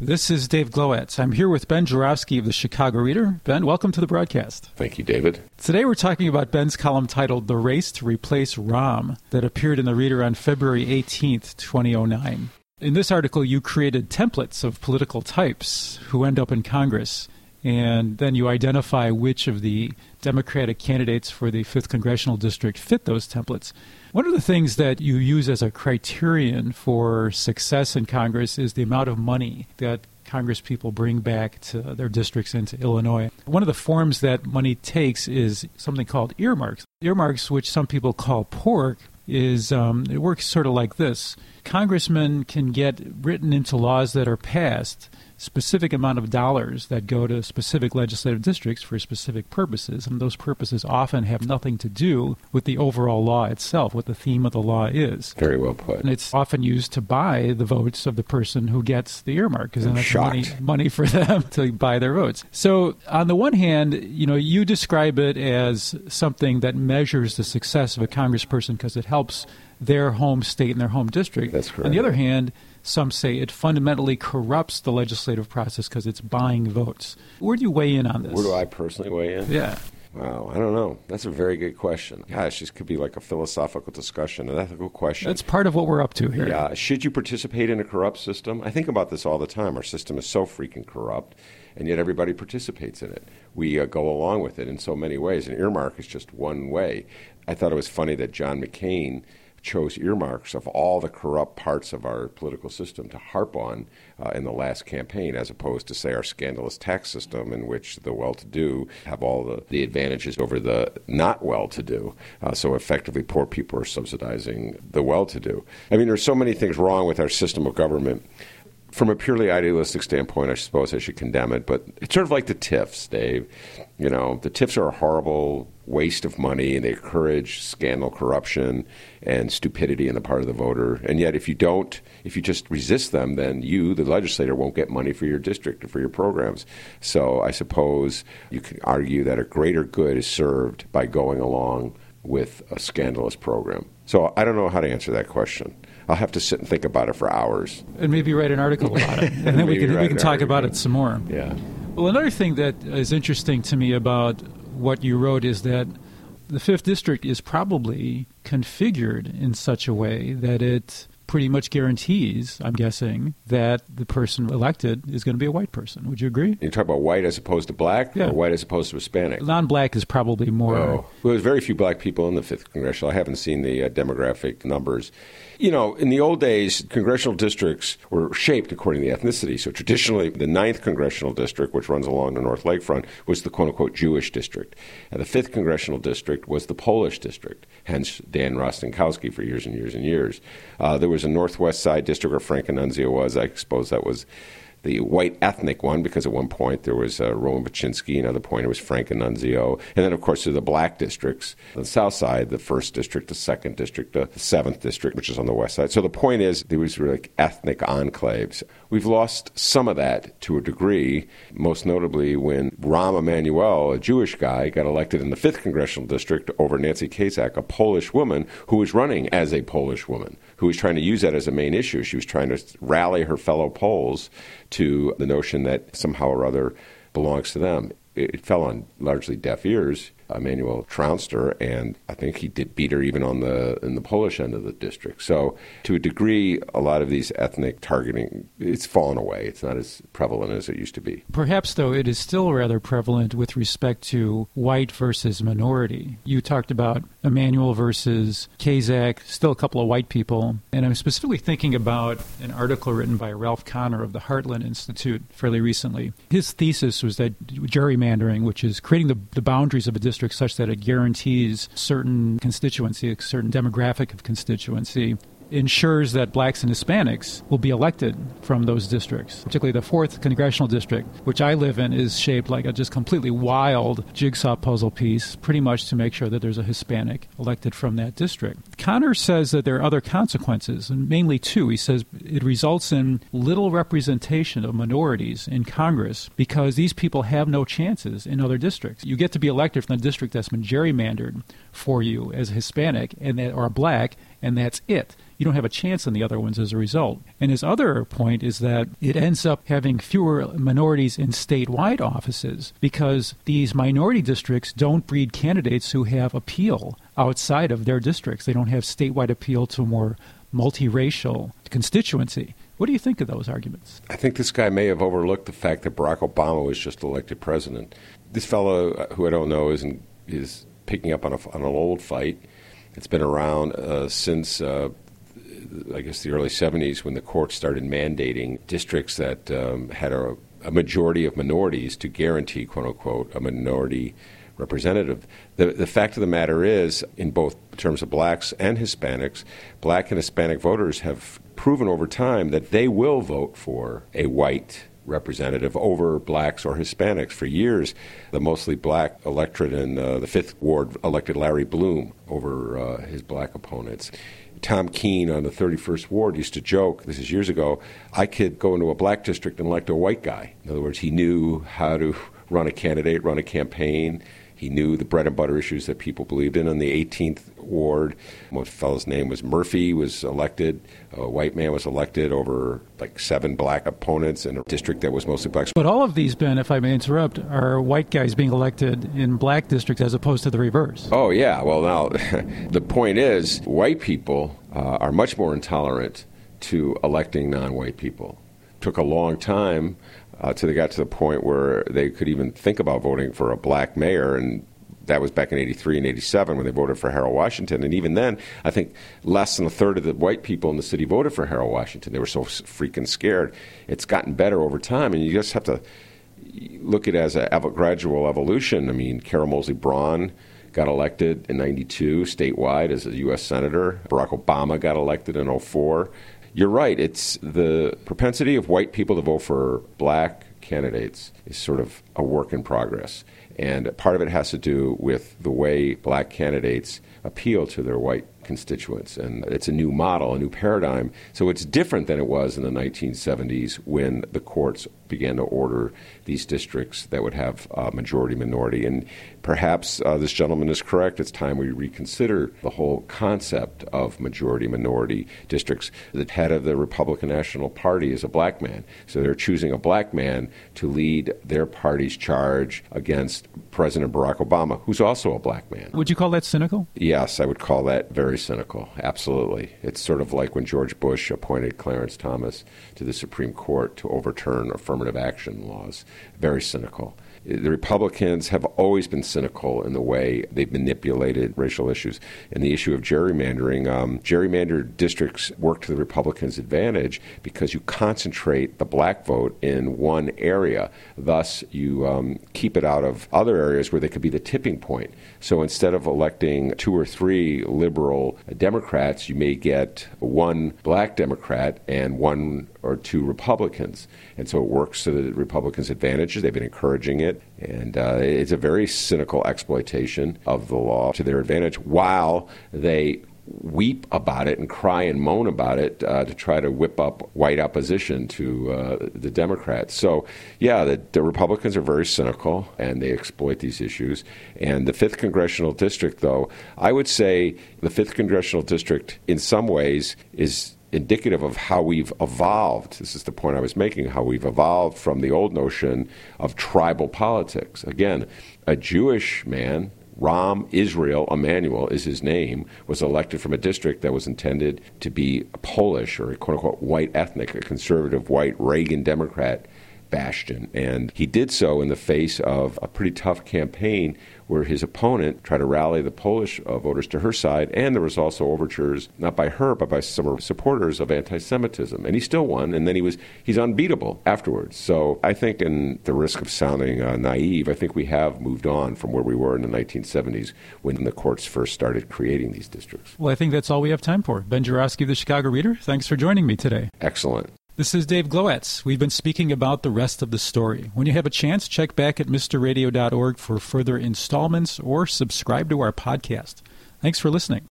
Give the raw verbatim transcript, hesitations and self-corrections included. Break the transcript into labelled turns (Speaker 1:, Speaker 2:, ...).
Speaker 1: This is Dave Glowacz. I'm here with Ben Joravsky of the Chicago Reader. Ben, welcome to the broadcast.
Speaker 2: Thank you, David.
Speaker 1: Today we're talking about Ben's column titled The Race to Replace Rahm that appeared in the Reader on February eighteenth, twenty oh nine. In this article, you created templates of political types who end up in Congress, and then you identify which of the Democratic candidates for the fifth Congressional District fit those templates. One of the things that you use as a criterion for success in Congress is the amount of money that Congress people bring back to their districts into Illinois. One of the forms that money takes is something called earmarks. Earmarks, which some people call pork, is um, it works sort of like this. Congressmen can get written into laws that are passed specific amount of dollars that go to specific legislative districts for specific purposes, and those purposes often have nothing to do with the overall law itself, what the theme of the law is.
Speaker 2: Very well put.
Speaker 1: And it's often used to buy the votes of the person who gets the earmark, because then that's money, money for them to buy their votes. So on the one hand, you know, you describe it as something that measures the success of a congressperson because it helps their home state and their home district.
Speaker 2: That's correct.
Speaker 1: On the other hand, some say it fundamentally corrupts the legislative process because it's buying votes. Where do you weigh in on this?
Speaker 2: Where do I personally weigh in?
Speaker 1: Yeah.
Speaker 2: Wow, I don't know. That's a very good question. Gosh, this could be like a philosophical discussion, an ethical question.
Speaker 1: That's part of what we're up to here.
Speaker 2: Yeah. Should you participate in a corrupt system? I think about this all the time. Our system is so freaking corrupt, and yet everybody participates in it. We uh, go along with it in so many ways. An earmark is just one way. I thought it was funny that John McCain chose earmarks of all the corrupt parts of our political system to harp on uh, in the last campaign, as opposed to, say, our scandalous tax system in which the well-to-do have all the, the advantages over the not well-to-do. Uh, so effectively, poor people are subsidizing the well-to-do. I mean, there's so many things wrong with our system of government. From a purely idealistic standpoint, I suppose I should condemn it, but it's sort of like the TIFs, Dave. You know, the TIFs are a horrible waste of money, and they encourage scandal, corruption, and stupidity on the part of the voter. And yet, if you don't, if you just resist them, then you, the legislator, won't get money for your district or for your programs. So I suppose you can argue that a greater good is served by going along with a scandalous program. So I don't know how to answer that question. I'll have to sit and think about it for hours.
Speaker 1: And maybe write an article about it. And then we can, we can talk about it some more.
Speaker 2: Yeah.
Speaker 1: Well, another thing that is interesting to me about what you wrote is that the fifth District is probably configured in such a way that it pretty much guarantees, I'm guessing, that the person elected is going to be a white person. Would you agree?
Speaker 2: You talk about white as opposed to black,
Speaker 1: yeah.
Speaker 2: or white as opposed to Hispanic?
Speaker 1: Non-black is probably more.
Speaker 2: Oh. Well, there's very few black people in the fifth Congressional. I haven't seen the uh, demographic numbers. You know, in the old days, congressional districts were shaped according to ethnicity. So traditionally, the ninth Congressional District, which runs along the North Lakefront, was the quote-unquote Jewish district. And the fifth Congressional District was the Polish district, hence Dan Rostenkowski for years and years and years. Uh, there was a Northwest Side district where Frank Annunzio was. I suppose that was the white ethnic one, because at one point there was uh, Roman Baczynski, another point it was Frank Annunzio. And then, of course, there are the black districts. On the south side, the first district, the second district, the seventh district, which is on the west side. So the point is there was really like ethnic enclaves. We've lost some of that to a degree, most notably when Rahm Emanuel, a Jewish guy, got elected in the fifth Congressional District over Nancy Kasich, a Polish woman who was running as a Polish woman, who was trying to use that as a main issue. She was trying to rally her fellow Poles to the notion that somehow or other belongs to them. It fell on largely deaf ears. Emanuel trounced her, and I think he did beat her even on the in the Polish end of the district. So to a degree, a lot of these ethnic targeting, it's fallen away. It's not as prevalent as it used to be.
Speaker 1: Perhaps, though, it is still rather prevalent with respect to white versus minority. You talked about Emanuel versus Kasich, still a couple of white people. And I'm specifically thinking about an article written by Ralph Connor of the Heartland Institute fairly recently. His thesis was that gerrymandering, which is creating the, the boundaries of a district such that it guarantees certain constituency, a certain demographic of constituency, ensures that blacks and Hispanics will be elected from those districts. Particularly the fourth Congressional District, which I live in, is shaped like a just completely wild jigsaw puzzle piece, pretty much to make sure that there's a Hispanic elected from that district. Connor says that there are other consequences, and mainly two. He says it results in little representation of minorities in Congress because these people have no chances in other districts. You get to be elected from the district that's been gerrymandered for you as a Hispanic and that, or a black, and that's it. You don't have a chance on the other ones as a result. And his other point is that it ends up having fewer minorities in statewide offices because these minority districts don't breed candidates who have appeal outside of their districts. They don't have statewide appeal to a more multiracial constituency. What do you think of those arguments?
Speaker 2: I think this guy may have overlooked the fact that Barack Obama was just elected president. This fellow, who I don't know, is, in, is picking up on, a, on an old fight. It's been around uh, since... Uh, I guess the early seventies when the court started mandating districts that um, had a, a majority of minorities to guarantee, quote unquote, a minority representative. The, the fact of the matter is, in both terms of blacks and Hispanics, black and Hispanic voters have proven over time that they will vote for a white representative over blacks or Hispanics. For years, the mostly black electorate in uh, the Fifth Ward elected Larry Bloom over uh, his black opponents. Tom Keene on the thirty-first Ward used to joke, this is years ago, I could go into a black district and elect a white guy. In other words, he knew how to run a candidate, run a campaign. He knew the bread and butter issues that people believed in. On the eighteenth Ward, one fellow's name was Murphy, was elected. A white man was elected over like seven black opponents in a district that was mostly blacks.
Speaker 1: But all of these, Ben, if I may interrupt, are white guys being elected in black districts as opposed to the reverse.
Speaker 2: Oh, yeah. Well, now, the point is, white people uh, are much more intolerant to electing non-white people. It took a long time Uh, till they got to the point where they could even think about voting for a black mayor, and that was back in eighty-three and eighty-seven when they voted for Harold Washington. And even then, I think less than a third of the white people in the city voted for Harold Washington. They were so freaking scared. It's gotten better over time, and you just have to look at it as a ev- gradual evolution. I mean, Carol Moseley Braun got elected in ninety-two statewide as a U S senator. Barack Obama got elected in oh four. You're right. It's the propensity of white people to vote for black candidates is sort of a work in progress. And part of it has to do with the way black candidates appeal to their white constituents. And it's a new model, a new paradigm. So it's different than it was in the nineteen seventies when the courts began to order these districts that would have a majority minority. And perhaps uh, this gentleman is correct. It's time we reconsider the whole concept of majority minority districts. The head of the Republican National Party is a black man. So they're choosing a black man to lead their party's charge against President Barack Obama, who's also a black man.
Speaker 1: Would you call that cynical?
Speaker 2: Yes, I would call that very cynical. Absolutely. It's sort of like when George Bush appointed Clarence Thomas to the Supreme Court to overturn affirmative action laws. Very cynical. The Republicans have always been cynical in the way they've manipulated racial issues. And the issue of gerrymandering, um, gerrymandered districts work to the Republicans' advantage because you concentrate the black vote in one area. Thus, you um, keep it out of other areas where they could be the tipping point. So instead of electing two or three liberal Democrats, you may get one black Democrat and one or two Republicans. And so it works to the Republicans' advantage. They've been encouraging it. And uh, it's a very cynical exploitation of the law to their advantage while they weep about it and cry and moan about it uh, to try to whip up white opposition to uh, the Democrats. So, yeah, the, the Republicans are very cynical, and they exploit these issues. And the fifth Congressional District, though, I would say the fifth Congressional District in some ways is indicative of how we've evolved. This is the point I was making, how we've evolved from the old notion of tribal politics. Again, a Jewish man, Rahm Israel Emanuel is his name, was elected from a district that was intended to be Polish or a quote-unquote white ethnic, a conservative white Reagan Democrat bastion. And he did so in the face of a pretty tough campaign where his opponent tried to rally the Polish uh, voters to her side, and there was also overtures, not by her, but by some supporters of anti-Semitism. And he still won, and then he was he's unbeatable afterwards. So I think, in the risk of sounding uh, naive, I think we have moved on from where we were in the nineteen seventies when the courts first started creating these districts.
Speaker 1: Well, I think that's all we have time for. Ben Joravsky of the Chicago Reader, thanks for joining me today.
Speaker 2: Excellent.
Speaker 1: This is Dave Glowacz. We've been speaking about the rest of the story. When you have a chance, check back at mister radio dot org for further installments or subscribe to our podcast. Thanks for listening.